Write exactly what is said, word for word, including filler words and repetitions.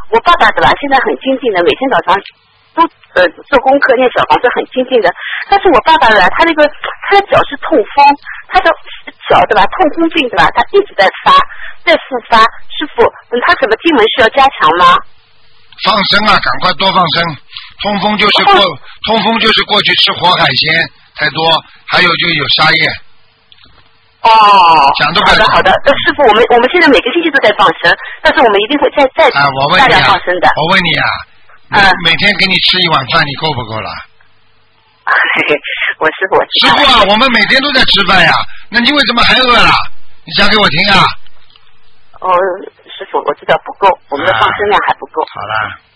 我爸爸对吧？现在很精进的，每天早上都呃做功课念小房子很精进的。但是我爸爸呢，他那个他的脚是痛风，他的脚对吧？痛风病对吧？他一直在发，在复发。师傅，嗯，他什么经文需要加强吗？ 放生啊，赶快多放生。痛风就是过，痛风就是过去吃活海鲜太多，还有就有沙叶。 哦， 讲都好的好的，那师傅，我们我们现在每个星期都在放生，但是我们一定会再再啊，我问大你啊， 量放生的。 我问你啊， 嗯， 每天给你吃一碗饭，你够不够了？ 我师傅，我师傅啊，我们每天都在吃饭呀，那你为什么还饿了？你讲给我听啊。 哦，师傅，我知道不够，我们的放生量还不够。 好了。